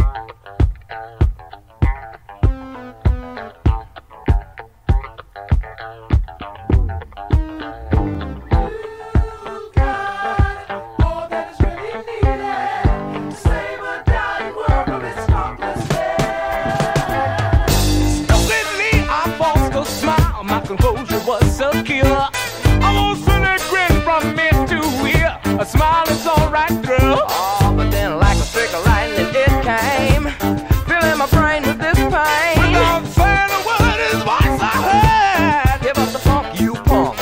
Composure was secure. I won't send a grin from ear to ear. A smile is all right through. Oh, but then like a streak of lightning it came, filling my brain with this pain. Without saying a word, his voice I heard. Give up the funk, you punk.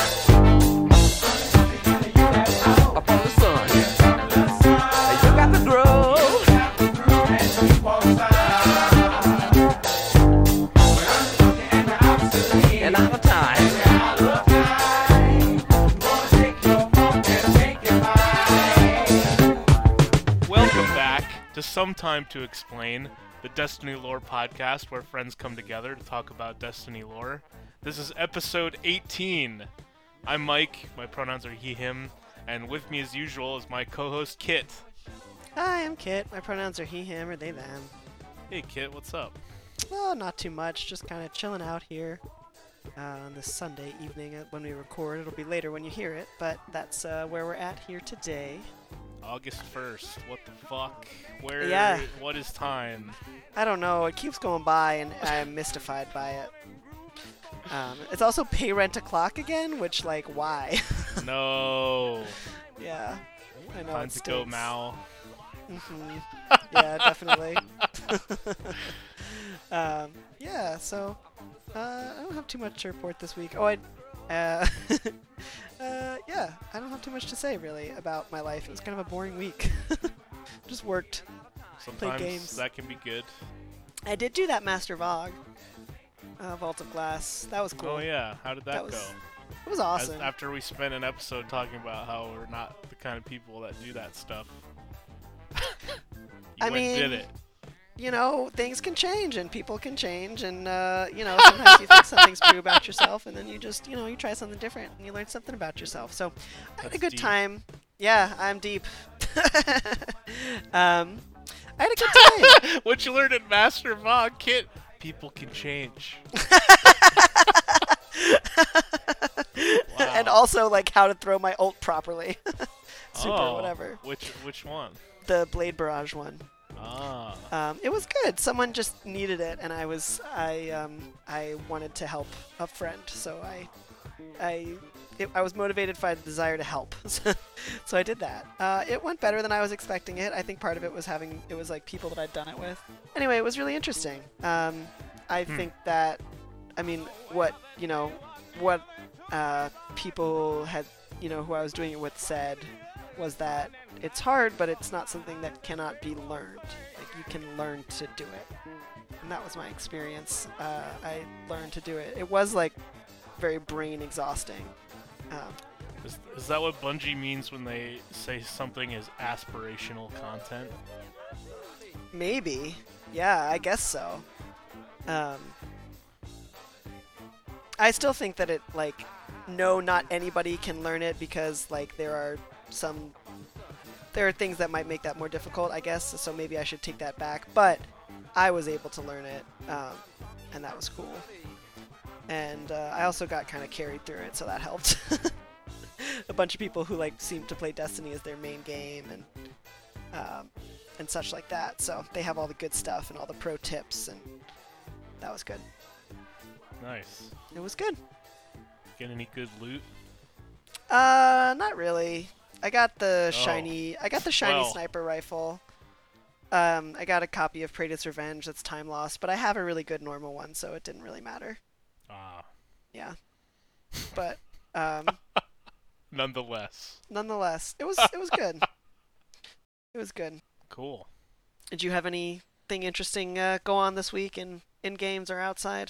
Up on the sun, you got the groove. And out of time. Welcome back to Sometime to Explain, the Destiny Lore podcast where friends come together to talk about Destiny lore. This is episode 18. I'm Mike, my pronouns are he, him, and with me as usual is my co-host Kit. Hi, I'm Kit. My pronouns are he, him, or they, them. Hey Kit, what's up? Oh, not too much. Just kind of chilling out here on this Sunday evening when we record. It'll be later when you hear it, but that's where we're at here today. August 1st, what the fuck? Yeah. What is time? I don't know. It keeps going by, and I'm mystified by it. It's also pay rent o'clock again, which, like, why? No. Yeah. I know. Time to go, Mal. Mm-hmm. Yeah, definitely. Yeah, so I don't have too much to report this week. Yeah, I don't have too much to say really about my life. It was kind of a boring week. Just worked. Sometimes games. that can be good. I did do that Master Vogue, Vault of Glass. That was cool. Oh yeah, how did that go? It was awesome. After we spent an episode talking about how we're not the kind of people that do that stuff. You did it. You know, things can change and people can change, and you know, sometimes you think something's true about yourself, and then you just, you know, you try something different and you learn something about yourself. So I had a good time. Yeah, I'm deep. I had a good time. What you learned at Master Vogue, Kit? People can change. Wow. And also, like, how to throw my ult properly. Super, whatever. Which one? The Blade Barrage one. Ah. It was good. Someone just needed it, and I wanted to help a friend, so I was motivated by the desire to help. So I did that. It went better than I was expecting it. I think part of it was like people that I'd done it with. Anyway, it was really interesting. I think that, I mean, what people had, you know, who I was doing it with said was that it's hard, but it's not something that cannot be learned. Like, you can learn to do it. And that was my experience. I learned to do it. It was, like, very brain exhausting. Is that what Bungie means when they say something is aspirational content? Maybe. Yeah, I guess so. I still think that it, like, no, not anybody can learn it because, like, there are things that might make that more difficult, I guess, so maybe I should take that back. But I was able to learn it, and that was cool. And I also got kind of carried through it, so that helped. A bunch of people who, like, seem to play Destiny as their main game and such like that, so they have all the good stuff and all the pro tips, and that was good. Nice. It was good. Get any good loot? Not really. I got the shiny sniper rifle. I got a copy of Praetor's Revenge that's time lost, but I have a really good normal one, so it didn't really matter. Ah. Yeah. But Nonetheless, it was good. It was good. Cool. Did you have anything interesting go on this week in games or outside?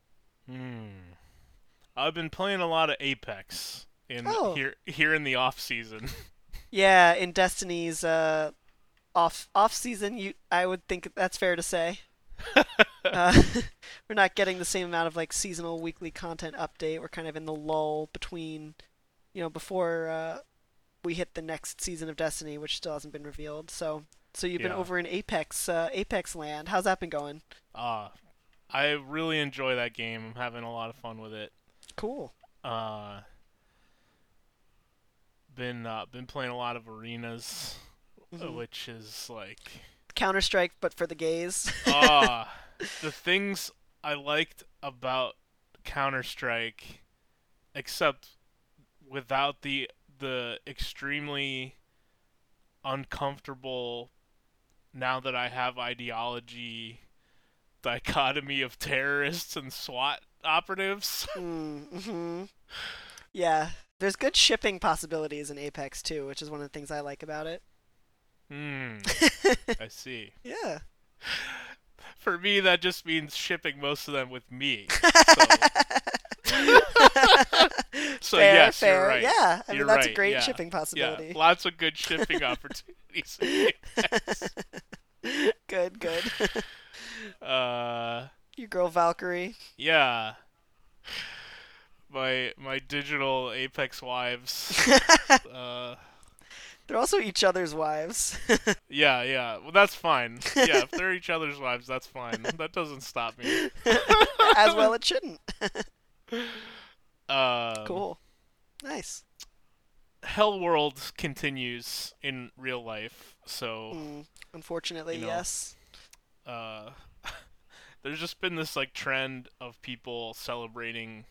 I've been playing a lot of Apex here in the off season. Yeah, in Destiny's off season, I would think that's fair to say. We're not getting the same amount of, like, seasonal weekly content update. We're kind of in the lull between, you know, before we hit the next season of Destiny, which still hasn't been revealed. So So you've been Yeah. over in Apex Land. How's that been going? I really enjoy that game. I'm having a lot of fun with it. Cool. Uh, been playing a lot of arenas, Mhm. which is like Counter-Strike, but for the gays. ah the things I liked about Counter-Strike, except without the extremely uncomfortable, now that I have ideology, dichotomy of terrorists and SWAT operatives. Mm-hmm. Yeah, there's good shipping possibilities in Apex too, which is one of the things I like about it. I see. Yeah. For me, that just means shipping most of them with me. So Fair, yes, fair. you're right. Yeah, I mean You're that's a right, great yeah. shipping Yeah, possibility. lots of good shipping opportunities. Good, good. uh, Your girl Valkyrie. yeah. My digital Apex wives. Uh, They're also each other's wives. yeah. Well, that's fine. Yeah, if they're each other's wives, that's fine. That doesn't stop me. As well it shouldn't. Um, Cool. Nice. Hell World continues in real life, so Unfortunately, you know, yes. uh, there's just been this like trend of people celebrating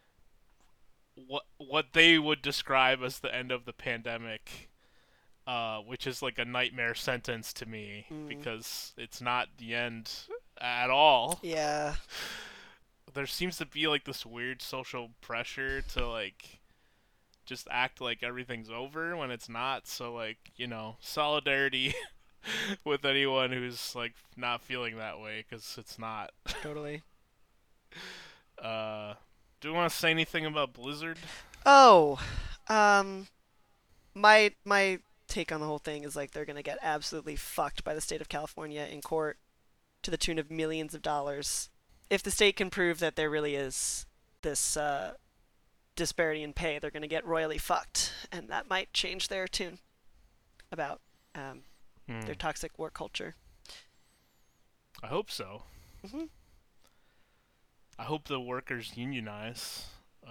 what they would describe as the end of the pandemic, which is like a nightmare sentence to me because it's not the end at all. Yeah. There seems to be like this weird social pressure to like just act like everything's over when it's not. So like, solidarity with anyone who's like not feeling that way, because it's not. Totally. Do you want to say anything about Blizzard? Oh, my take on the whole thing is like they're gonna get absolutely fucked by the state of California in court to the tune of millions of dollars. If the state can prove that there really is this disparity in pay, they're gonna get royally fucked, and that might change their tune about their toxic work culture. I hope so. Mm-hmm. I hope the workers unionize.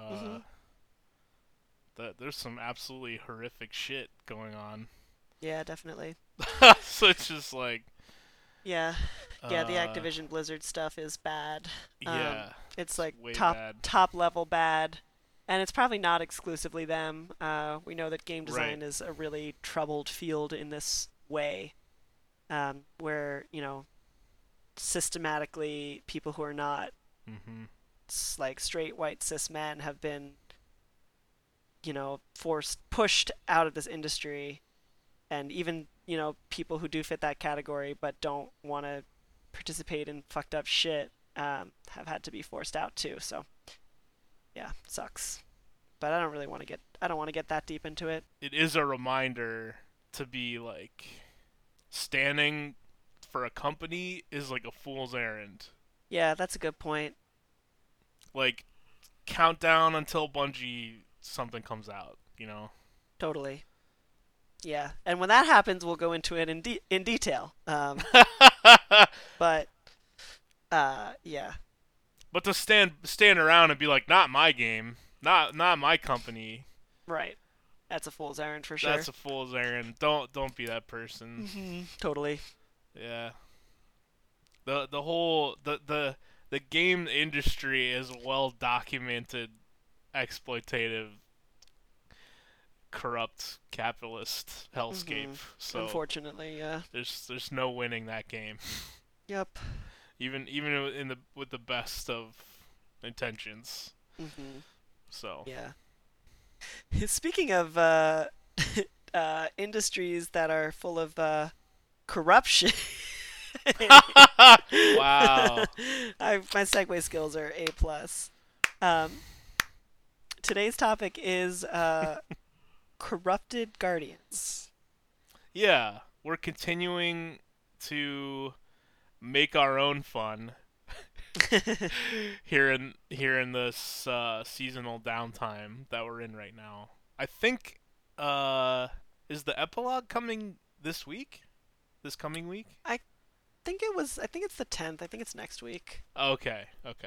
That there's some absolutely horrific shit going on. Yeah, definitely. So it's just like, Yeah, the Activision Blizzard stuff is bad. yeah, It's like way top bad. top level bad, and it's probably not exclusively them. We know that game design Right. is a really troubled field in this way, where systematically people who are not like straight white cis men have been pushed out of this industry, and even people who do fit that category but don't want to participate in fucked up shit have had to be forced out too. So yeah, sucks. But I don't want to get that deep into it. It is a reminder to be like, standing for a company is like a fool's errand. Yeah, that's a good point. Like, count down until Bungie something comes out, Totally. Yeah, and when that happens, we'll go into it in detail. But yeah. But to stand around and be like, not my game, not my company. Right. That's a fool's errand for sure. That's a fool's errand. Don't be that person. Mm-hmm. Totally. Yeah. The whole the game industry is well documented, exploitative, corrupt capitalist hellscape. So unfortunately, yeah. there's no winning that game. Yep. even with the best of intentions. So yeah. Speaking of industries that are full of corruption. Wow. My segue skills are A+. Today's topic is corrupted guardians. Yeah, we're continuing to make our own fun here in this seasonal downtime that we're in right now. I think is the epilogue coming this week? this coming week? I think it's the 10th. I think it's next week. Okay.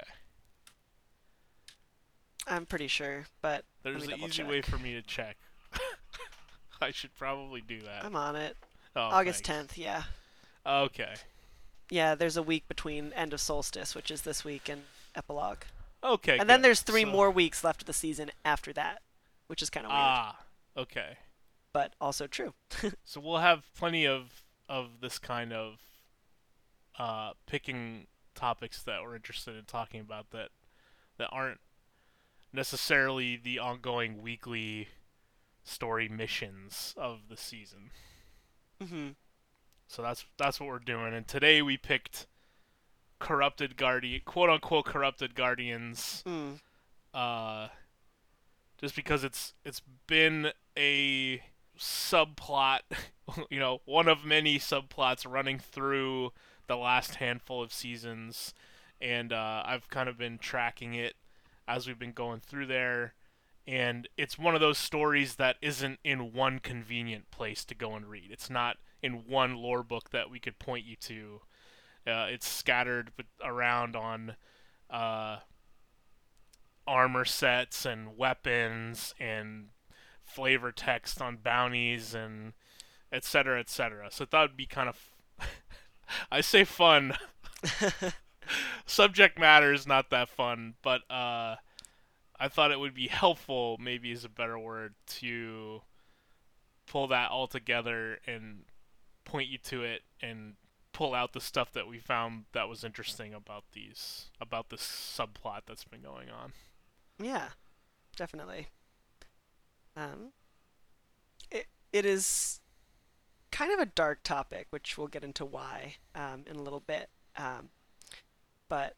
I'm pretty sure, but There's let an me easy double way check. for me to check. I should probably do that. I'm on it. Oh, August thanks. 10th, yeah. Okay. Yeah, there's a week between End of Solstice, which is this week, and Epilogue. Okay. And then good. there's 3 So- more weeks left of the season after that, which is kind of weird, Ah. Okay. but also true. So we'll have plenty of this kind of picking topics that we're interested in talking about that aren't necessarily the ongoing weekly story missions of the season. hmm So that's what we're doing. And today we picked corrupted guardian, quote unquote corrupted guardians. Mm. Just because it's been a subplot, one of many subplots running through the last handful of seasons, and I've kind of been tracking it as we've been going through there, and it's one of those stories that isn't in one convenient place to go and read. It's not in one lore book that we could point you to. It's scattered around on armor sets and weapons and flavor text on bounties and etc. etc. So I thought it'd be kind of I say fun. Subject matter is not that fun, but I thought it would be helpful, maybe is a better word, to pull that all together and point you to it and pull out the stuff that we found that was interesting about this subplot that's been going on. Yeah, definitely. It is kind of a dark topic, which we'll get into why in a little bit. But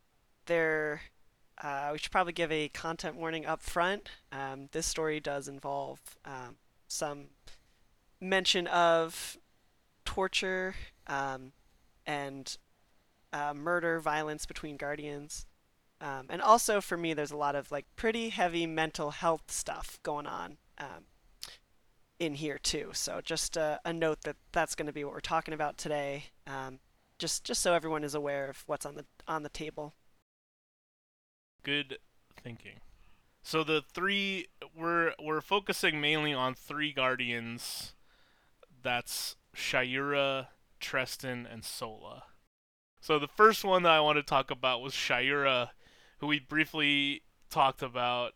we should probably give a content warning up front. This story does involve some mention of torture and murder, violence between guardians. And also for me, there's a lot of like pretty heavy mental health stuff going on in here too. So just a note that that's going to be what we're talking about today. Just so everyone is aware of what's on the table. Good thinking. So we're focusing mainly on 3 guardians. That's Shayura, Treston, and Sola. So the first one that I want to talk about was Shayura, who we briefly talked about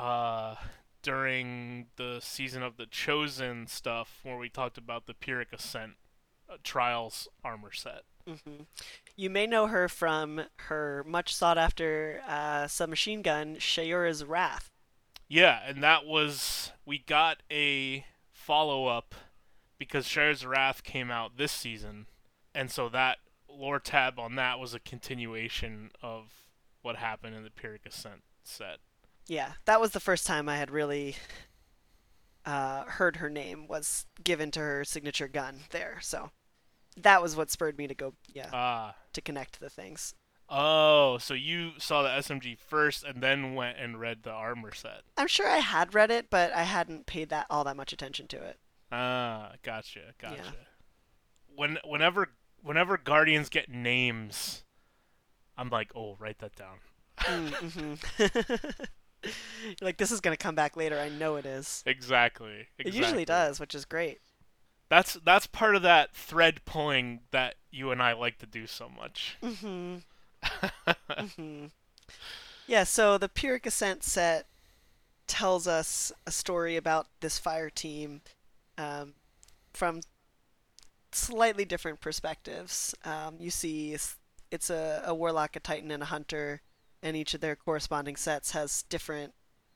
during the Season of the Chosen stuff, where we talked about the Pyrrhic Ascent Trials armor set. Mm-hmm. You may know her from her much sought after submachine gun, Shayura's Wrath. Yeah, and we got a follow-up because Shayura's Wrath came out this season, and so that lore tab on that was a continuation of what happened in the Pyrrhic Ascent set. Yeah, that was the first time I had really heard her name was given to her signature gun there. So that was what spurred me to go, to connect the things. Oh, so you saw the SMG first and then went and read the armor set. I'm sure I had read it, but I hadn't paid all that much attention to it. Ah, gotcha. Yeah. Whenever Guardians get names, I'm like, oh, write that down. Mm-hmm. You're like, this is going to come back later. I know it is. Exactly. It usually does, which is great. That's part of that thread pulling that you and I like to do so much. Mm-hmm. Mm-hmm. Yeah, so the Pyrrhic Ascent set tells us a story about this fire team from slightly different perspectives. You see it's a warlock, a titan, and a hunter, and each of their corresponding sets has different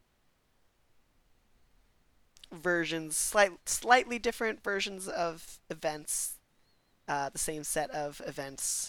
versions, slightly different versions of events, the same set of events.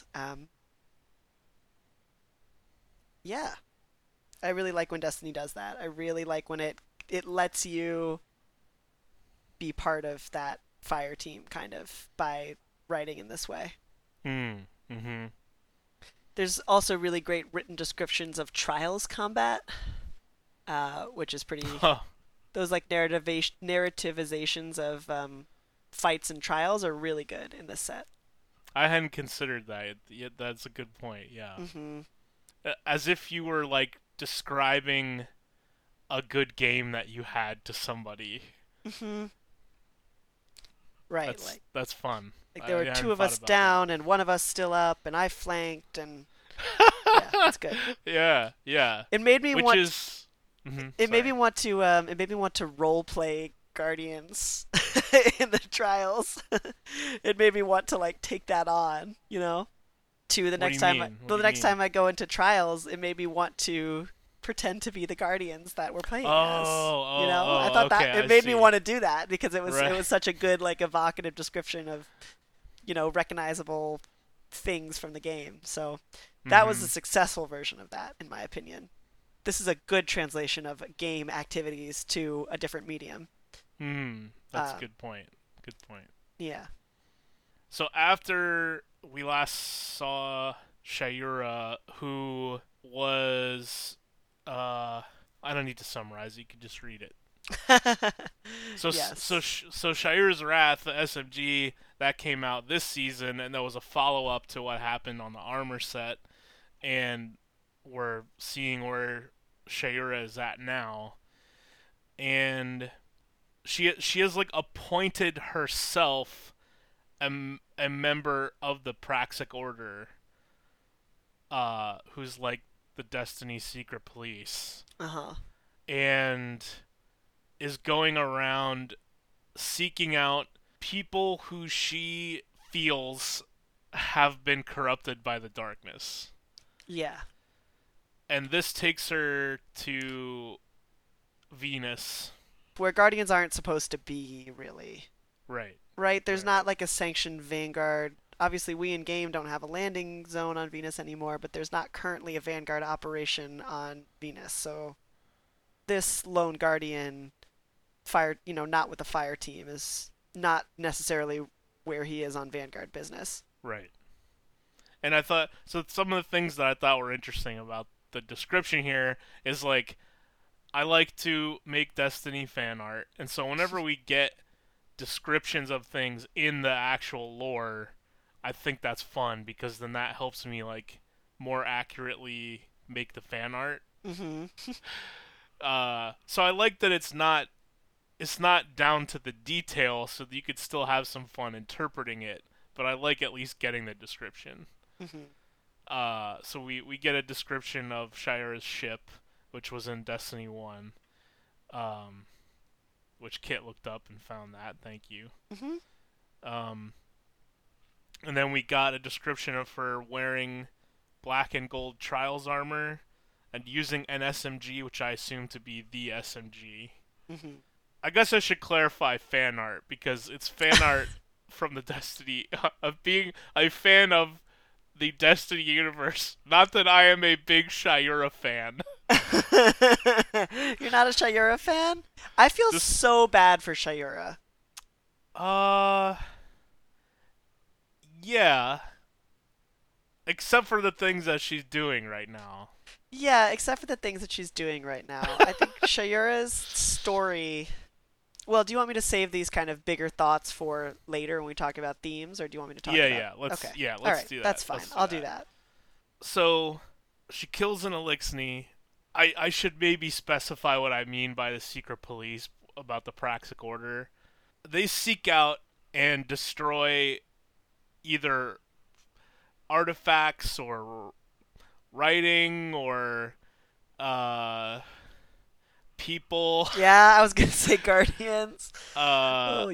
Yeah, I really like when Destiny does that. I really like when it lets you be part of that fire team, kind of, by writing in this way. Mm-hmm. There's also really great written descriptions of Trials combat, which is pretty... Huh. Those like narrativizations of fights and trials are really good in this set. I hadn't considered that. Yeah, that's a good point. Yeah. Mm-hmm. As if you were like describing a good game that you had to somebody. Mm-hmm. Right, like That's fun. there were I two hadn't of thought us about down and one of us still up, and I flanked, and yeah, that's good. Yeah, yeah. It made me Which want. is. Mhm, It made me sorry. want to. It made me want to role play Guardians in the trials. It made me want to like take that on, you know. To the What do next you time, mean? What well, do the you next mean? time I go into trials, it made me want to pretend to be the Guardians that we're playing as. You know, I thought Okay, that it I made me see. want to do that because it Right. was such a good like evocative description of, you know, recognizable things from the game. So that was a Mhm. successful version of that, in my opinion. This is a good translation of game activities to a different medium. That's a Um, good point. Good point. yeah. So after we last saw Shayura, who was, I don't need to summarize. You can just read it. Yes. So Shayura's Wrath, the SMG that came out this season, and there was a follow up to what happened on the armor set, and we're seeing where Shayura is at now, and she has like appointed herself a member of the Praxic Order, who's like the Destiny secret police, Uh huh. and is going around seeking out people who she feels have been corrupted by the darkness. Yeah. And this takes her to Venus. Where Guardians aren't supposed to be, really. Right. Right? There's Right. not like a sanctioned Vanguard. Obviously, we in game don't have a landing zone on Venus anymore, but there's not currently a Vanguard operation on Venus. So this lone Guardian, fire, you know, not with the fire team, is not necessarily where he is on Vanguard business. Right. And I thought so. Some of the things that I thought were interesting about the description here is like I like to make Destiny fan art, and so whenever we get descriptions of things in the actual lore, I think that's fun because then that helps me like more accurately make the fan art. Mm-hmm. So I like that it's not down to the detail, so that you could still have some fun interpreting it. But I like at least getting the description. Mm-hmm. So we get a description of Shira's ship, which was in Destiny 1, um, which Kit looked up and found that. Thank you. Mm-hmm. Um, and then we got a description of her wearing black and gold Trials armor and using an SMG, which I assume to be the SMG. Mm-hmm. I guess I should clarify fan art because it's fan art from the Destiny of being a fan of the Destiny universe. Not that I am a big Shayura fan. You're not a Shayura fan? I feel Just so bad for Shayura. uh yeah, except for the things that she's doing right now. Yeah, except for the things that she's doing right now. I think Shayura's story. Well, do you want me to save these kind of bigger thoughts for later when we talk about themes, or do you want me to talk about? Yeah, let's Okay. yeah, All let's right, do that. that's fine. Let's I'll do that. So she kills an Elixni. I should maybe specify what I mean by the secret police about the Praxic Order. They seek out and destroy either artifacts or writing or people Yeah, I was gonna say Guardians. Oh,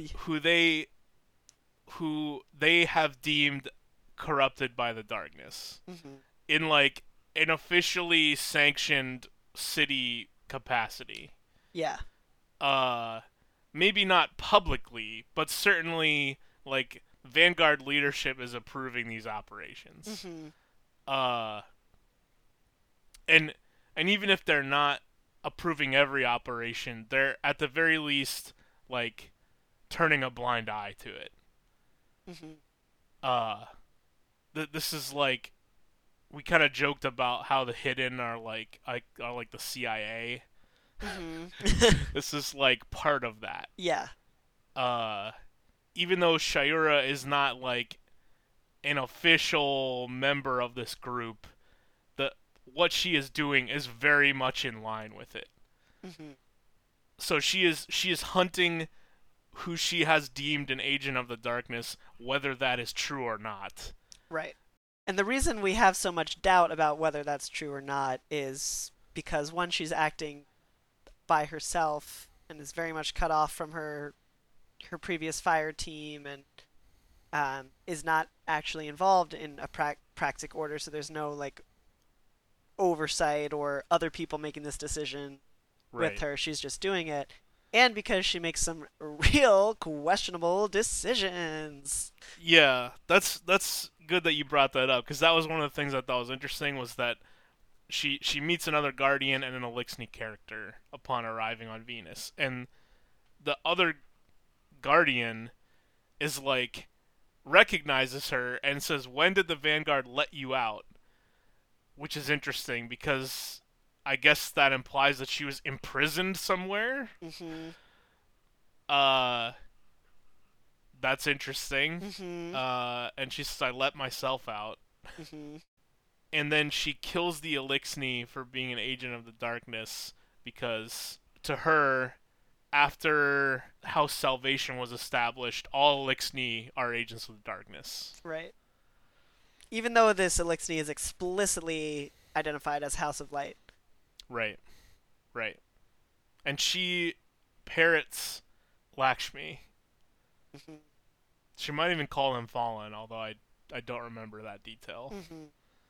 who they have deemed corrupted by the darkness mm-hmm. in like an officially sanctioned city capacity. Yeah. Uh Maybe not publicly, but certainly like Vanguard leadership is approving these operations. Mm-hmm. Uh and even if they're not approving every operation, they're at the very least like turning a blind eye to it. Mm-hmm. Uh this is like we kind of joked about how the hidden are like the CIA. Mm-hmm. This is like part of that. Yeah. Uh Even though Shayura is not like an official member of this group, what she is doing is very much in line with it. Mm-hmm. So she is hunting who she has deemed an agent of the darkness, whether that is true or not. Right. And the reason we have so much doubt about whether that's true or not is because, one, she's acting by herself and is very much cut off from her previous fire team, and is not actually involved in a Praxic order, so there's no like oversight or other people making this decision with her. She's just doing it. And because she makes some real questionable decisions. Yeah, that's good that you brought that up, because that was one of the things I thought was interesting, was that she meets another Guardian and an Elixni character upon arriving on Venus, and the other Guardian is like, recognizes her and says, "When did the Vanguard let you out?" Which is interesting, because I guess that implies that she was imprisoned somewhere. Mm-hmm. That's interesting. Mm-hmm. And she says, "I let myself out." Mm-hmm. And then she kills the Elixni for being an agent of the darkness, because to her, after House Salvation was established, all Elixni are agents of the darkness. Right. Even though this Elixni is explicitly identified as House of Light. Right. And she parrots Lakshmi. Mm-hmm. She might even call him Fallen, although I don't remember that detail. Mm-hmm.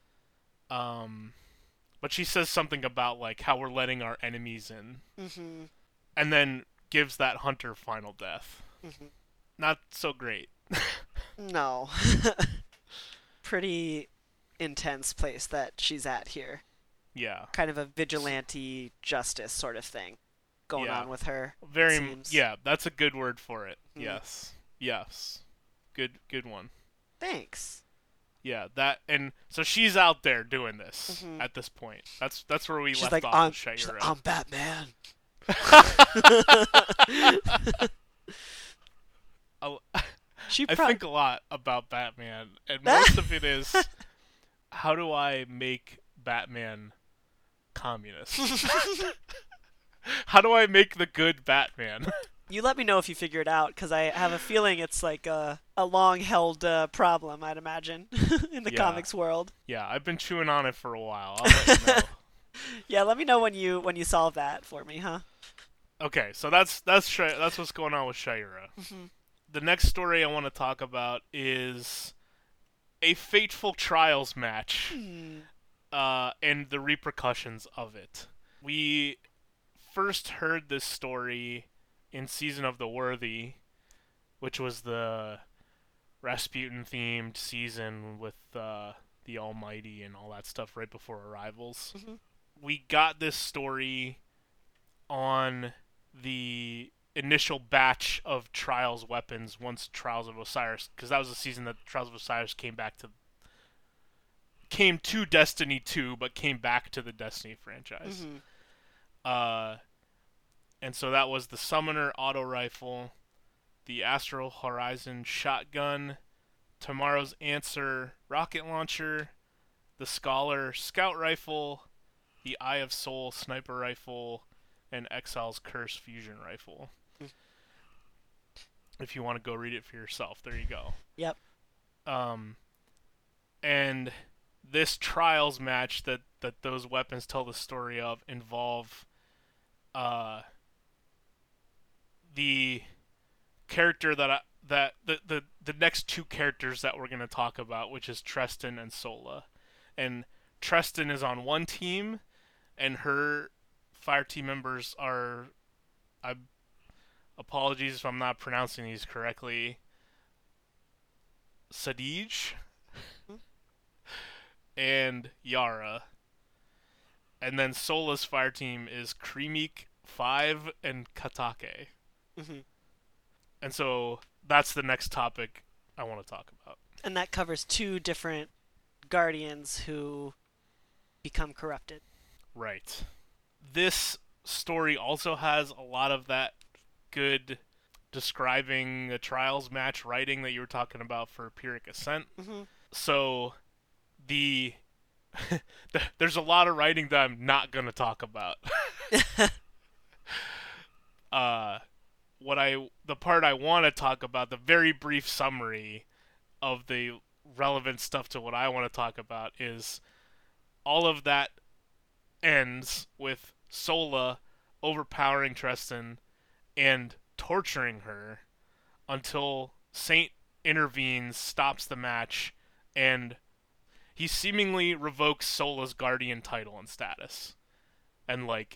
But she says something about like how we're letting our enemies in. Mm-hmm. And then gives that hunter final death. Mm-hmm. Not so great. No. Pretty intense place that she's at here. Yeah. Kind of a vigilante justice sort of thing going on with her. Very. Seems. Yeah, that's a good word for it. Mm. Yes. Good one. Thanks. Yeah, that, and so she's out there doing this Mm-hmm. at this point. That's where we She's left like, off with she's Shaira. like, I'm Batman. I think a lot about Batman, and most of it is, how do I make Batman communist? How do I make the good Batman? You let me know if you figure it out, because I have a feeling it's like a long-held problem, I'd imagine, in the comics world. Yeah, I've been chewing on it for a while. I'll let you know. Yeah, let me know when you solve that for me, huh? Okay, so that's what's going on with Shaira. Mm-hmm. The next story I want to talk about is a fateful trials match, and the repercussions of it. We first heard this story in Season of the Worthy, which was the Rasputin-themed season with the Almighty and all that stuff right before Arrivals. Mm-hmm. We got this story on the initial batch of Trials weapons once Trials of Osiris, because that was the season that Trials of Osiris came to Destiny 2, but came back to the Destiny franchise. Mm-hmm. And so that was the Summoner Auto Rifle, the Astral Horizon Shotgun, Tomorrow's Answer Rocket Launcher, the Scholar Scout Rifle, the Eye of Soul Sniper Rifle, and Exile's Curse Fusion Rifle. If you want to go read it for yourself, there you go. Yep. And this Trials match that those weapons tell the story of involve the character the next two characters that we're going to talk about, which is Treston and Sola. And Treston is on one team, and her fire team members are, apologies if I'm not pronouncing these correctly, Sadij and Yara. And then Sola's fire team is Kremeek, 5, and Katake. Mm-hmm. And so that's the next topic I want to talk about. And that covers two different Guardians who become corrupted. Right. This story also has a lot of that good describing a Trials match writing that you were talking about for Pyrrhic Ascent. Mm-hmm. So the there's a lot of writing that I'm not gonna talk about. uh, the part I want to talk about, the very brief summary of the relevant stuff to what I want to talk about is all of that ends with Sola overpowering Tristan and torturing her until Saint intervenes, stops the match, and he seemingly revokes Sola's guardian title and status, and like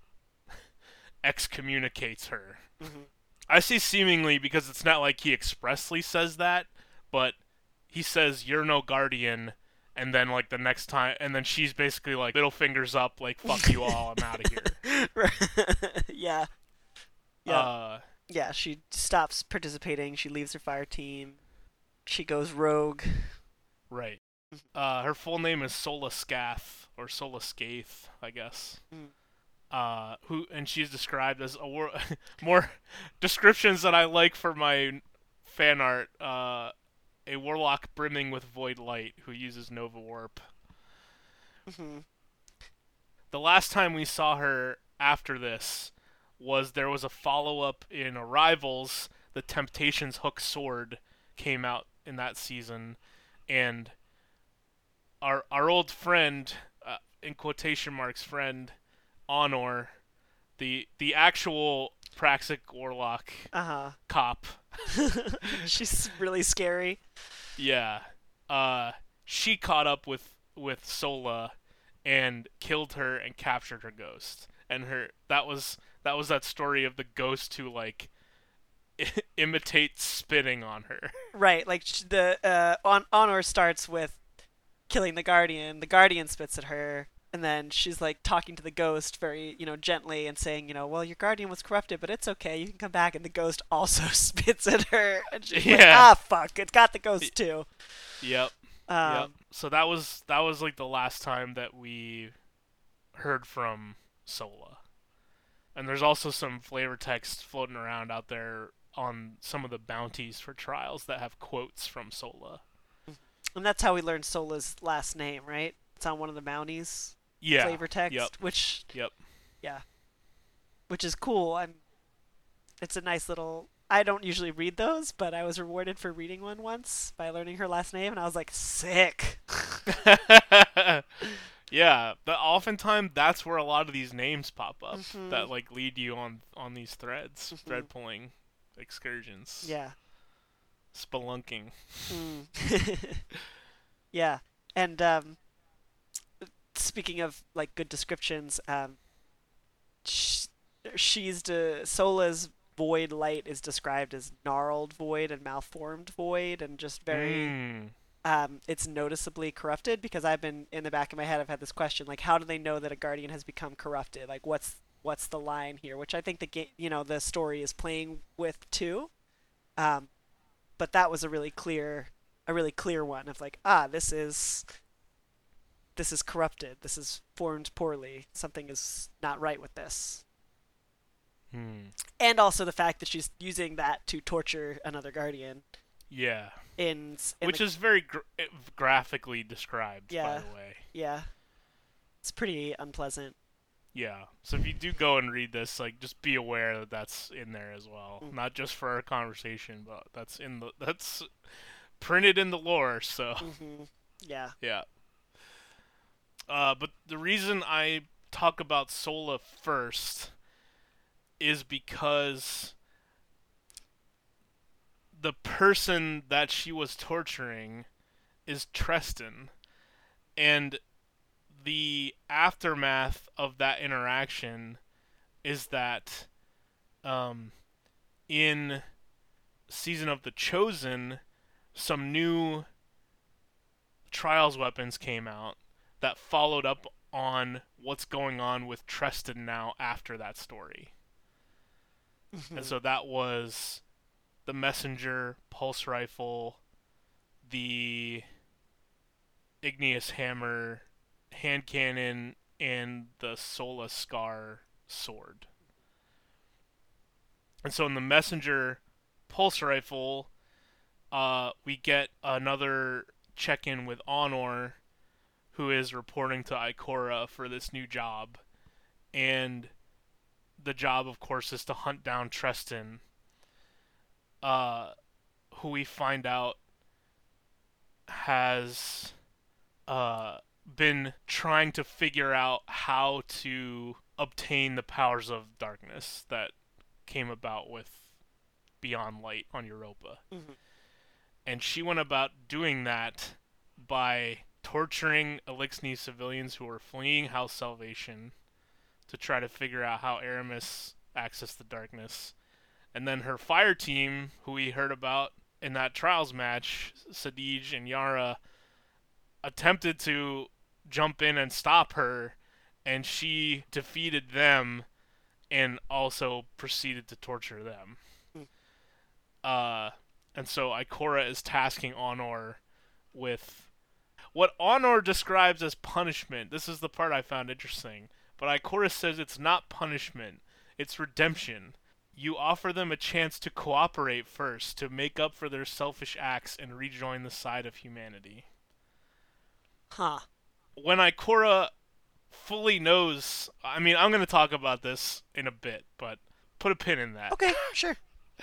excommunicates her. Mm-hmm. I say seemingly because it's not like he expressly says that, but he says you're no guardian, and then like the next time, and then she's basically like middle fingers up, like fuck you all, I'm out of here. Yeah. Yeah. Yeah, she stops participating. She leaves her fire team. She goes rogue. Right. Her full name is Sola Scath, or Sola Scaith, I guess. And she's described as more descriptions that I like for my fan art. A warlock brimming with void light who uses Nova Warp. Mm-hmm. The last time we saw her after this there was a follow-up in Arrivals. The Temptations Hook Sword came out in that season, and our old friend, in quotation marks, friend, Honor, the actual Praxic Warlock cop. She's really scary. Yeah. She caught up with Sola and killed her and captured her ghost. And that was that story of the ghost who like imitates spitting on her. Right, like Honor starts with killing the Guardian spits at her, and then she's like talking to the ghost very, gently and saying, well, your Guardian was corrupted, but it's okay, you can come back, and the ghost also spits at her, and she's like, fuck, it's got the ghost too. Yep. Yep. So that was like the last time that we heard from Sola. And there's also some flavor text floating around out there on some of the bounties for trials that have quotes from Sola. And that's how we learned Sola's last name, right? It's on one of the bounties. Yeah. Flavor text, Yep. which. Yep. Yeah. Which is cool. It's a nice little. I don't usually read those, but I was rewarded for reading one once by learning her last name, and I was like, sick. Yeah, but oftentimes that's where a lot of these names pop up that like lead you on these threads, thread pulling excursions. Yeah. Spelunking. Yeah, and speaking of like good descriptions, Sola's void light is described as gnarled void and malformed void, and just very. It's noticeably corrupted, because I've been in the back of my head, I've had this question, like, how do they know that a Guardian has become corrupted? Like, what's the line here? Which I think the story is playing with too. But that was a really clear one of like, this is corrupted. This is formed poorly. Something is not right with this. And also the fact that she's using that to torture another Guardian. Yeah. Which is very graphically described, by the way. Yeah. It's pretty unpleasant. Yeah. So if you do go and read this, like, just be aware that that's in there as well. Not just for our conversation, but that's printed in the lore, so. Yeah. Yeah. But the reason I talk about Sola first is because the person that she was torturing is Tristan, and the aftermath of that interaction is that in Season of the Chosen, some new Trials weapons came out that followed up on what's going on with Tristan now after that story. And so that was the Messenger Pulse Rifle, the Igneous Hammer, Hand Cannon, and the Sola Scar Sword. And so in the Messenger Pulse Rifle, we get another check in with Honor, who is reporting to Ikora for this new job. And the job, of course, is to hunt down Tristan, who we find out has been trying to figure out how to obtain the powers of darkness that came about with Beyond Light on Europa. Mm-hmm. And she went about doing that by torturing Elixni civilians who were fleeing House Salvation to try to figure out how Aramis accessed the darkness. And then her fire team, who we heard about in that Trials match, Sadij and Yara, attempted to jump in and stop her, and she defeated them and also proceeded to torture them. And so Ikora is tasking Honor with what Honor describes as punishment. This is the part I found interesting. But Ikora says it's not punishment, it's redemption. You offer them a chance to cooperate first, to make up for their selfish acts and rejoin the side of humanity. Huh. When Ikora fully knows, I mean, I'm going to talk about this in a bit, but put a pin in that. Okay, sure.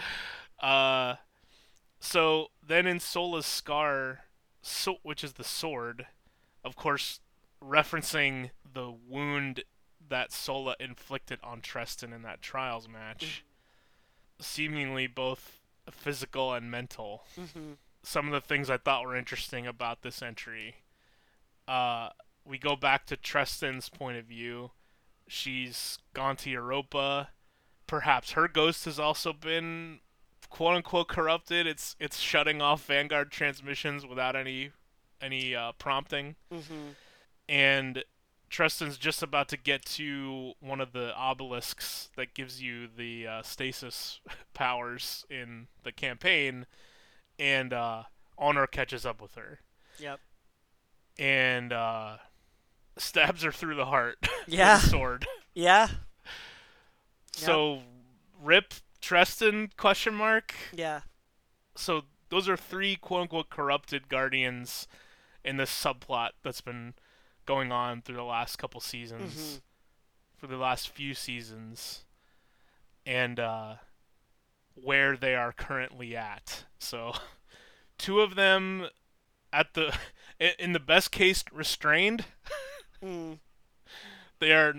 So then in Sola's scar, which is the sword, of course, referencing the wound that Sola inflicted on Tristan in that Trials match, seemingly both physical and mental. Mm-hmm. Some of the things I thought were interesting about this entry. We go back to Tristan's point of view. She's gone to Europa. Perhaps her ghost has also been quote-unquote corrupted. It's shutting off Vanguard transmissions without any prompting. Mm-hmm. And Tristan's just about to get to one of the obelisks that gives you the stasis powers in the campaign, and Honor catches up with her. Yep. And stabs her through the heart Yeah. with a sword. Yeah. So, rip Tristan, question mark? Yeah. So, those are 3 quote-unquote corrupted Guardians in this subplot that's been going on through the last couple seasons. Mm-hmm. For the last few seasons. And where they are currently at. So, 2 of them in the best case restrained. Mm. They are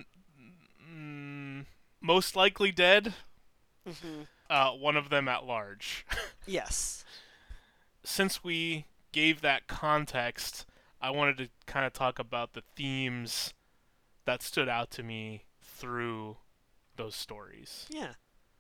most likely dead. Mm-hmm. One of them at large. Yes. Since we gave that context, I wanted to kind of talk about the themes that stood out to me through those stories. Yeah.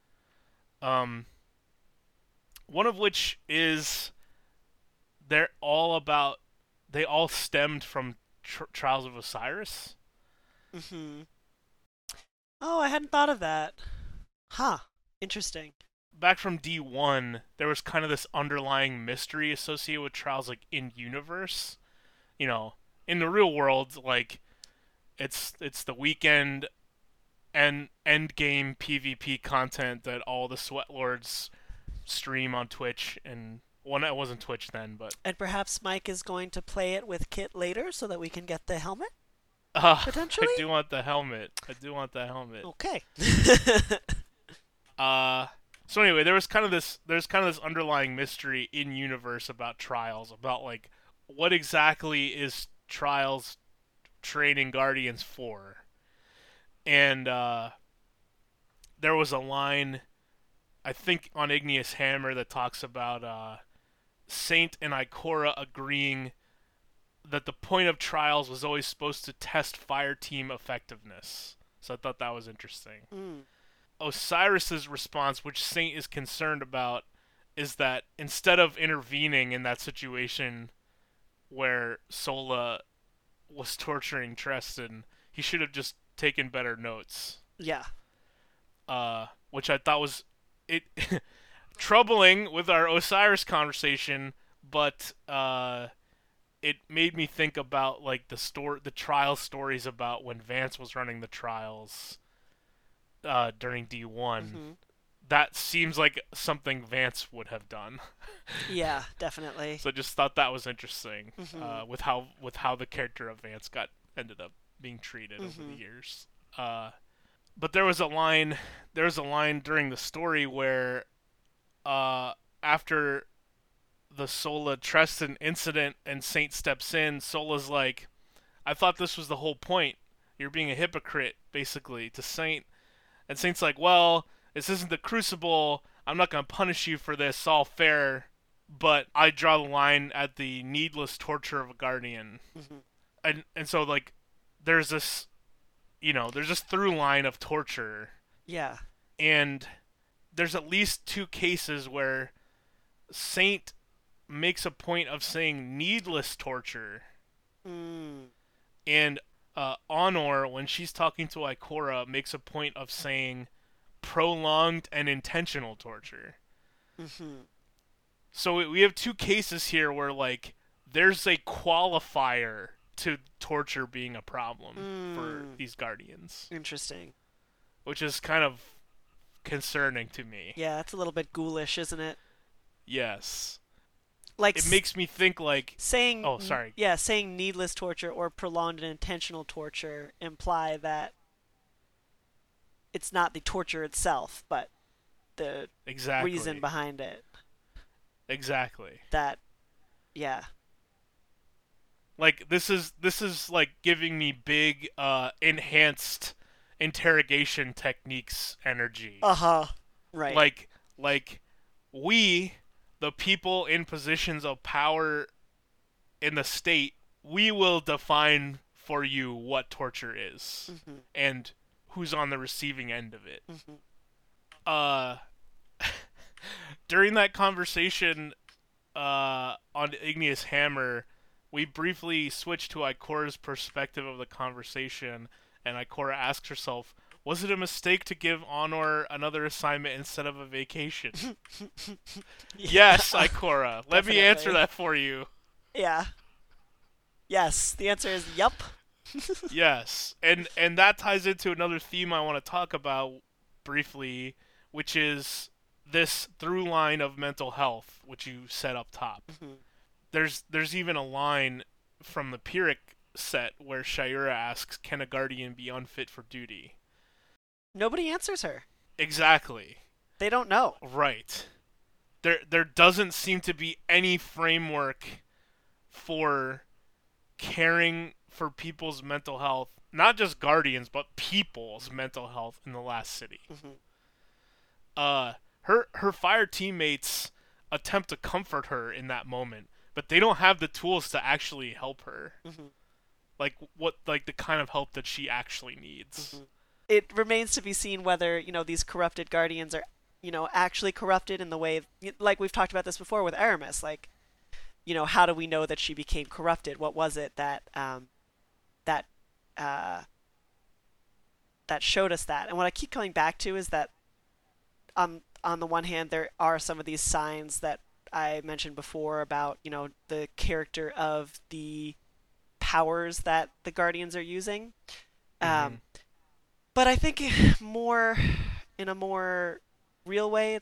One of which is they all stemmed from Trials of Osiris. Mm-hmm. Oh, I hadn't thought of that. Huh. Interesting. Back from D1, there was kind of this underlying mystery associated with Trials, like, in-universe. You know, in the real world, like, it's the weekend and end-game PvP content that all the Sweat Lords stream on Twitch, and, well, it wasn't Twitch then, but... And perhaps Mike is going to play it with Kit later so that we can get the helmet? Potentially? I do want the helmet. Okay. So anyway, there's kind of this underlying mystery in universe about Trials, about like what exactly is Trials training Guardians for. And there was a line, I think, on Igneous Hammer that talks about Saint and Ikora agreeing that the point of Trials was always supposed to test fire team effectiveness. So I thought that was interesting. Mm. Osiris's response, which Saint is concerned about, is that instead of intervening in that situation where Sola was torturing Tristan, he should have just taken better notes. Yeah. Which I thought was troubling with our Osiris conversation, but it made me think about like the trial stories about when Vance was running the trials during D1. Mm-hmm. that seems like something Vance would have done. Yeah, definitely. So I just thought that was interesting Mhm. with how the character of Vance ended up being treated over the years. But there was a line during the story where after the Sola Treston incident and Saint steps in, Sola's like, I thought this was the whole point. You're being a hypocrite, basically, to Saint. And Saint's like, well, this isn't the Crucible. I'm not going to punish you for this. It's all fair. But I draw the line at the needless torture of a Guardian. And so, like, there's this, there's this through line of torture. Yeah. And there's at least 2 cases where Saint makes a point of saying needless torture. And Honor, when she's talking to Ikora, makes a point of saying prolonged and intentional torture. So we have 2 cases here where, like, there's a qualifier to torture being a problem for these Guardians. Interesting. Which is kind of concerning to me. Yeah, it's a little bit ghoulish, isn't it? Yes. Like it makes me think like saying Oh, sorry. Yeah, saying needless torture or prolonged and intentional torture imply that it's not the torture itself, but the reason behind it. Exactly. That yeah. Like this is like giving me big enhanced interrogation techniques energy. Right. Like we, the people in positions of power in the state, we will define for you what torture is and who's on the receiving end of it. During that conversation on Igneous Hammer, we briefly switched to Ikora's perspective of the conversation, and Ikora asks herself, was it a mistake to give Honor another assignment instead of a vacation? Yes, Ikora. Let me answer that for you. Yeah. Yes, the answer is yup. Yes, and that ties into another theme I want to talk about briefly, which is this through line of mental health, which you said up top. There's even a line from the Pyrrhic set where Shayura asks, can a Guardian be unfit for duty? Nobody answers her. Exactly. They don't know. Right. There doesn't seem to be any framework for caring for people's mental health, not just Guardians, but people's mental health in the last city. Her fire teammates attempt to comfort her in that moment, but they don't have the tools to actually help her. Like the kind of help that she actually needs. It remains to be seen whether, these corrupted Guardians are, actually corrupted in the way, like we've talked about this before with Aramis, like, how do we know that she became corrupted? What was it that showed us that? And what I keep coming back to is that on the one hand, there are some of these signs that I mentioned before about, the character of the powers that the Guardians are using. But I think in a more real way,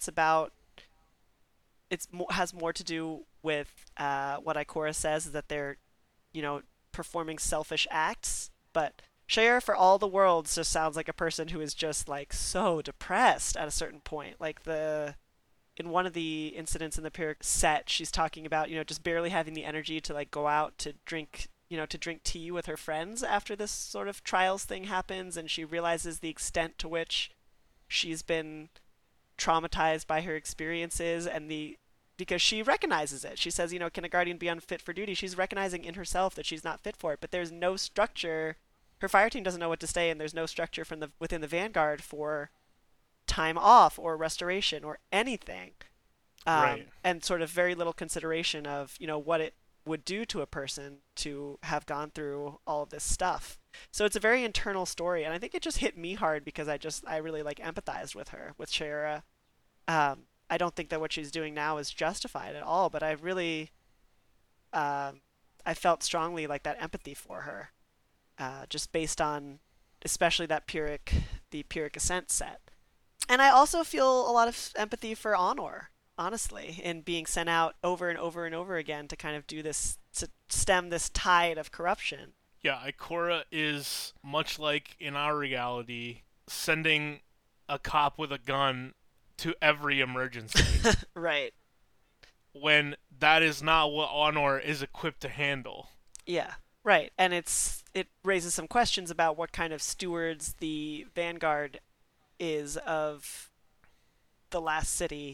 has more to do with what Ikora says, is that they're, performing selfish acts. But Shayura, for all the worlds, just sounds like a person who is just like so depressed at a certain point. Like in one of the incidents in the Pyrrhic set, she's talking about, just barely having the energy to like go out to drink tea with her friends after this sort of trials thing happens, and she realizes the extent to which she's been traumatized by her experiences because she recognizes it. She says, can a Guardian be unfit for duty? She's recognizing in herself that she's not fit for it, but there's no structure. Her fire team doesn't know what to say, and there's no structure within the Vanguard for time off or restoration or anything. Right. And sort of very little consideration of, what it would do to a person to have gone through all of this stuff. So it's a very internal story, and I think it just hit me hard because I really like empathized with her, with Shayura. I don't think that what she's doing now is justified at all, but I really I felt strongly like that empathy for her, just based on especially the Pyrrhic Ascent set. And I also feel a lot of empathy for Honor, honestly, in being sent out over and over and over again to kind of do this, to stem this tide of corruption. Yeah, Ikora is, much like in our reality, sending a cop with a gun to every emergency. Right. When that is not what Honor is equipped to handle. Yeah. Right. And it raises some questions about what kind of stewards the Vanguard is of the last city,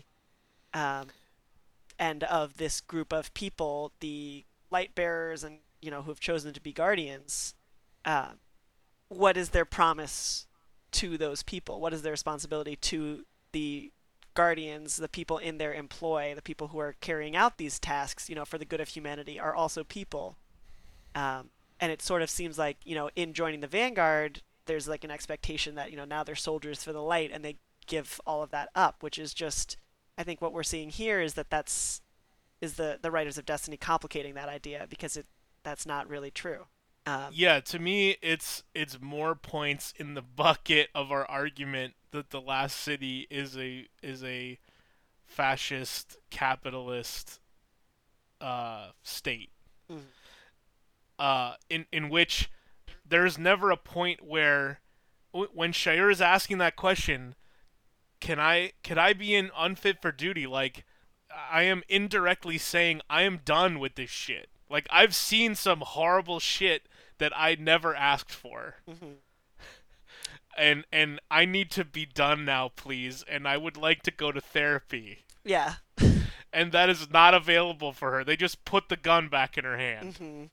and of this group of people, the light bearers, and who have chosen to be guardians. What is their promise to those people? What is their responsibility to the guardians, the people in their employ, the people who are carrying out these tasks, for the good of humanity, are also people. And it sort of seems like, in joining the Vanguard, there's like an expectation that, now they're soldiers for the light, and they give all of that up, which is just, I think what we're seeing here is that the Writers of Destiny complicating that idea, because that's not really true. Yeah, to me, it's more points in the bucket of our argument that the last city is a fascist capitalist state. In which there's never a point where, when Shayur is asking that question, can I be unfit for duty? Like, I am indirectly saying I am done with this shit. Like, I've seen some horrible shit that I never asked for. And I need to be done now, please. And I would like to go to therapy. Yeah. And that is not available for her. They just put the gun back in her hand.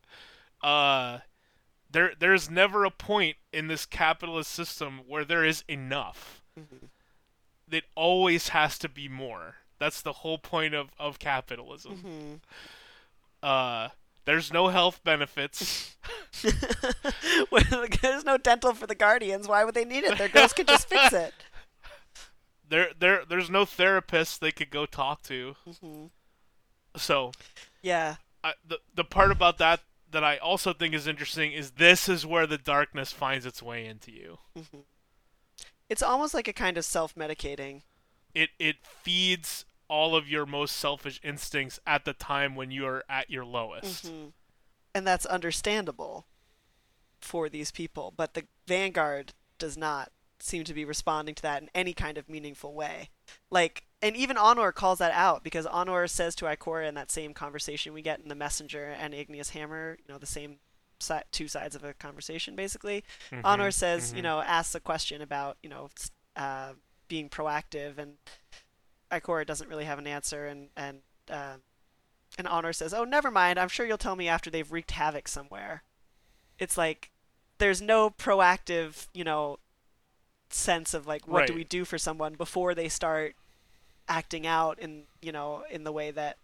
There's never a point in this capitalist system where there is enough. It always has to be more. That's the whole point of capitalism. There's no health benefits. There's no dental for the Guardians. Why would they need it? Their ghost could just fix it. There's no therapist they could go talk to. So, yeah. The part about that I also think is interesting is this is where the darkness finds its way into you. It's almost like a kind of self-medicating. It feeds all of your most selfish instincts at the time when you are at your lowest. And that's understandable for these people, but the Vanguard does not seem to be responding to that in any kind of meaningful way. Like, and even Honor calls that out, because Honor says to Ikora in that same conversation we get in The Messenger and Igneous Hammer, the same two sides of a conversation, basically. Honor says, asks a question about, being proactive, and Ikora doesn't really have an answer, and Honor says, "Oh, never mind. I'm sure you'll tell me after they've wreaked havoc somewhere." It's like there's no proactive, sense of like what do we do for someone before they start acting out in the way that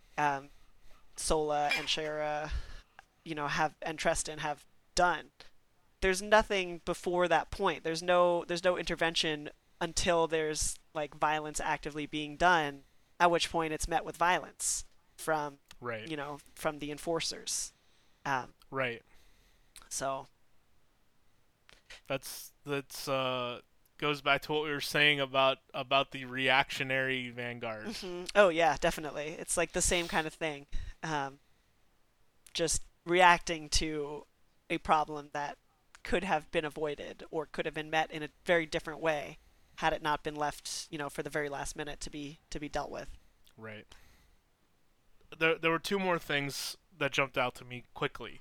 Sola and Shayura, have, and Treston have done. There's nothing before that point. There's no intervention until there's like violence actively being done, at which point it's met with violence from from the enforcers. So that's goes back to what we were saying about the reactionary Vanguard. Oh yeah, definitely. It's like the same kind of thing. Just reacting to a problem that could have been avoided or could have been met in a very different way had it not been left, for the very last minute to be dealt with. Right. There were two more things that jumped out to me quickly.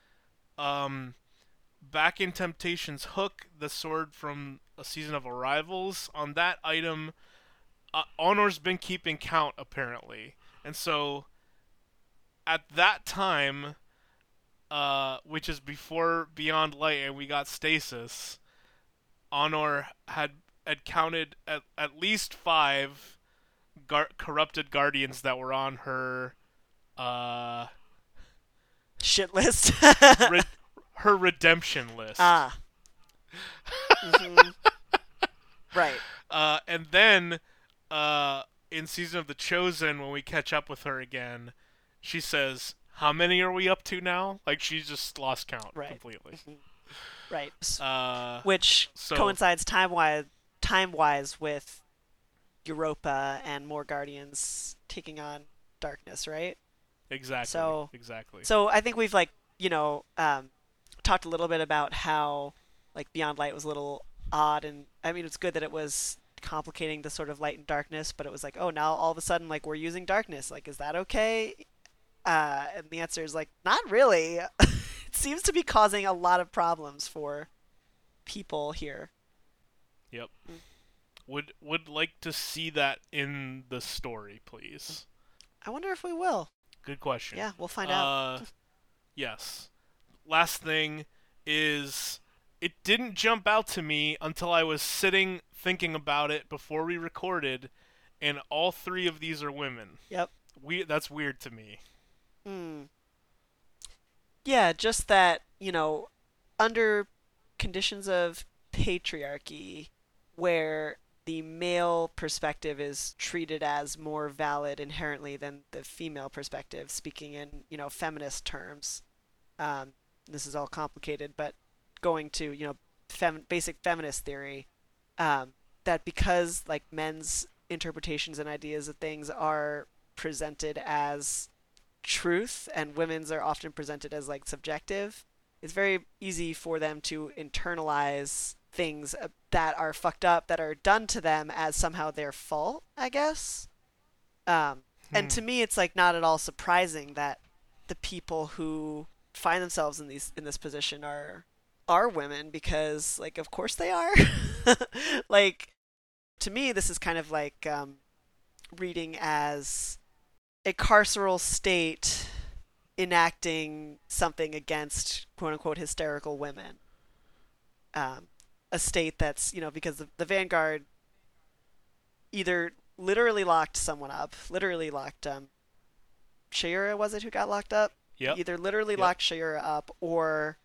Back in Temptation's Hook, the sword from a season of Arrivals, on that item, Honor's been keeping count, apparently. And so, at that time, which is before Beyond Light and we got Stasis, Honor had counted at least 5 corrupted guardians that were on her shit list. Her redemption list. Right. And then in Season of the Chosen, when we catch up with her again, she says, "How many are we up to now?" Like, she's just lost count completely. Right. Which coincides time-wise with Europa and more Guardians taking on darkness, right? Exactly. So I think we've talked a little bit about how like Beyond Light was a little odd, and I mean it's good that it was complicating the sort of light and darkness, but it was like, oh, now all of a sudden like we're using darkness, like is that okay? And the answer is like not really. It seems to be causing a lot of problems for people here. Yep. Would like to see that in the story, please. I wonder if we will. Good question. Yeah, we'll find out. Yes. Last thing is, it didn't jump out to me until I was sitting thinking about it before we recorded, and all three of these are women. Yep. That's weird to me. Yeah, just that, under conditions of patriarchy, where the male perspective is treated as more valid inherently than the female perspective, speaking in, feminist terms. This is all complicated, but going to, basic feminist theory, that because, like, men's interpretations and ideas of things are presented as truth and women's are often presented as, like, subjective, it's very easy for them to internalize things that are fucked up that are done to them as somehow their fault, I guess. And to me, it's like not at all surprising that the people who find themselves in this position are women, because like of course they are. Like to me, this is kind of like reading as a carceral state enacting something against quote unquote hysterical women. A state that's, because the Vanguard either literally locked someone up, literally locked Shayura, was it, who got locked up? Yep. Either literally locked Shayura up, or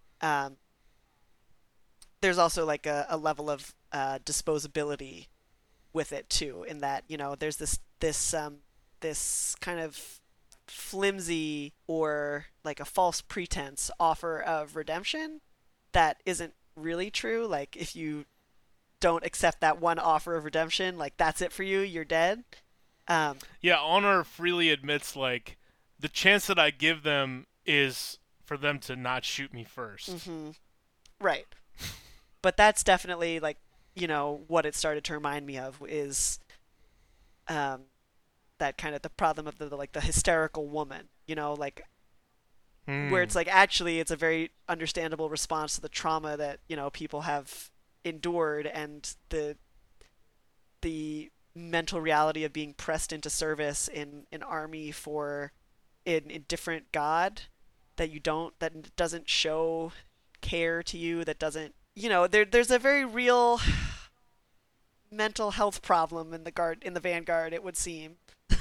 there's also like a level of disposability with it too, in that, there's this kind of flimsy or like a false pretense offer of redemption that isn't really true. Like if you don't accept that one offer of redemption, like that's it for you, you're dead. Yeah, Honor freely admits like the chance that I give them is for them to not shoot me first. Mm-hmm. Right. But that's definitely like, what it started to remind me of is that kind of the problem of the hysterical woman, where it's like actually it's a very understandable response to the trauma that people have endured, and the mental reality of being pressed into service in an army for a different god that doesn't show care to you, that doesn't, there's a very real mental health problem in the Vanguard, it would seem.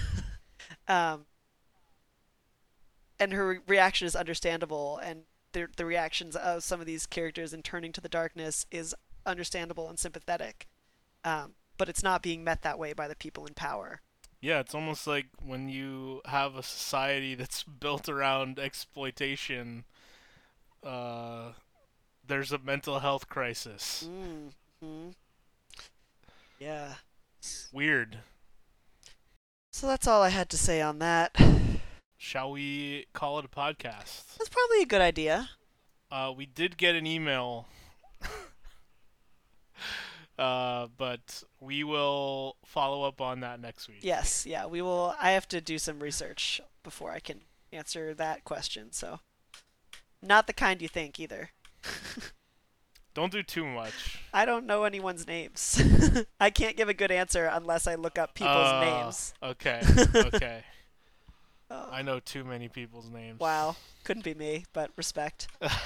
And her reaction is understandable, and the reactions of some of these characters in turning to the darkness is understandable and sympathetic. But it's not being met that way by the people in power. Yeah, it's almost like when you have a society that's built around exploitation, there's a mental health crisis. Mm-hmm. Yeah. Weird. So that's all I had to say on that. Shall we call it a podcast? That's probably a good idea. We did get an email, but we will follow up on that next week. Yes, yeah, we will. I have to do some research before I can answer that question, so not the kind you think either. Don't do too much. I don't know anyone's names. I can't give a good answer unless I look up people's names. Okay, okay. I know too many people's names. Wow. Couldn't be me, but respect.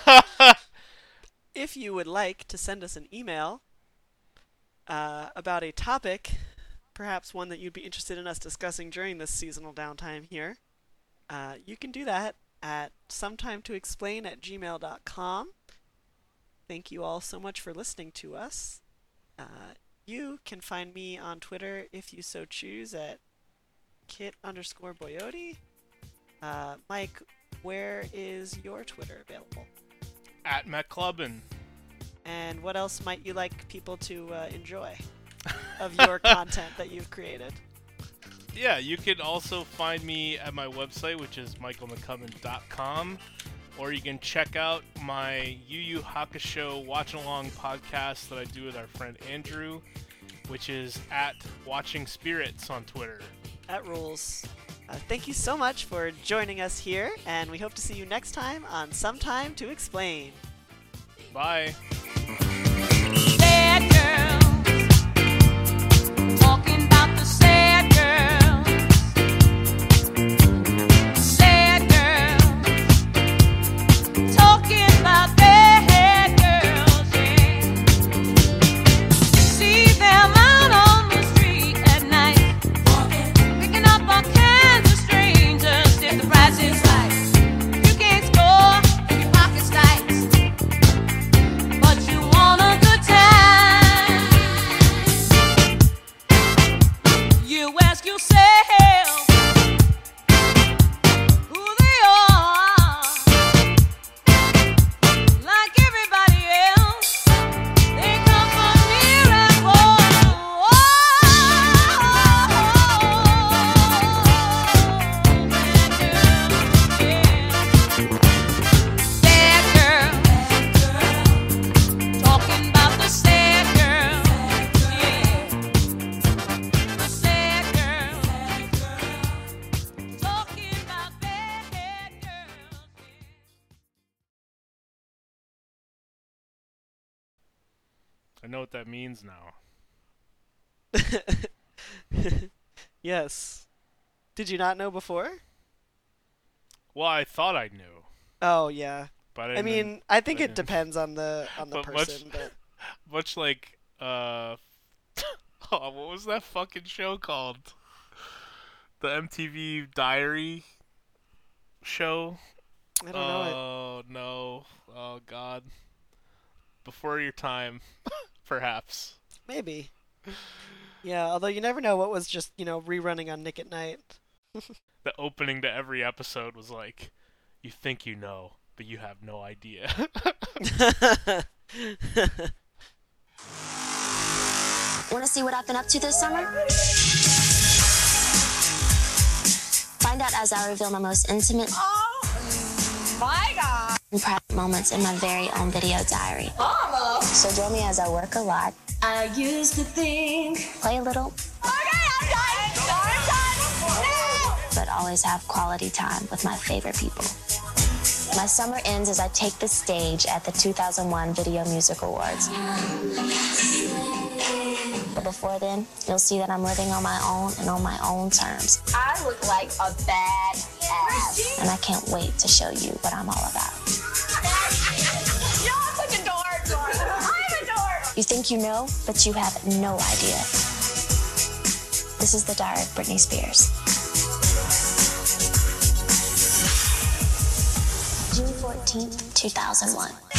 If you would like to send us an email about a topic, perhaps one that you'd be interested in us discussing during this seasonal downtime here, you can do that at sometimetoexplain@gmail.com. Thank you all so much for listening to us. You can find me on Twitter, if you so choose, at Kit_Boyote. Mike, where is your Twitter available? At McClubbin. And what else might you like people to enjoy of your content that you've created? Yeah, you can also find me at my website, which is michaelmccubbin.com, or you can check out my Yu Yu Hakusho watch-along podcast that I do with our friend Andrew, which is at Watching Spirits on Twitter. That rules. Thank you so much for joining us here, and we hope to see you next time on Sometime to Explain. Bye. Sad girls, talking about the sad girls. Sad girls, talking about bad girls, yeah. See them out on the street at night, picking up all kinds of strangers if the price is right. You can't score if your pocket's tight, but you want a good time. You ask yourself who they are. Like everybody else, they come from near and far. Sad girl, talking about the sad girl, yeah. The sad girl, talking about bad girls, yeah. I know what that means now. Yes. Did you not know before? Well, I thought I knew, Oh, yeah. but I mean, I think I it didn't. depends on the But person, but much like oh, what was that fucking show called? The MTV Diary show? I don't know it. Oh no. Oh god. Before your time, perhaps. Maybe. Yeah, although you never know what was just, rerunning on Nick at Night. The opening to every episode was like, you think you know, but you have no idea. Want to see what I've been up to this summer? Find out as I reveal my most intimate and private moments in my very own video diary. So join me as I work a lot. I used to think. Play a little. But always have quality time with my favorite people. My summer ends as I take the stage at the 2001 Video Music Awards. But before then, you'll see that I'm living on my own and on my own terms. I look like a bad ass. And I can't wait to show you what I'm all about. You're such a dork. I'm a dork. You think you know, but you have no idea. This is the Diary of Britney Spears. June 14th, 2001.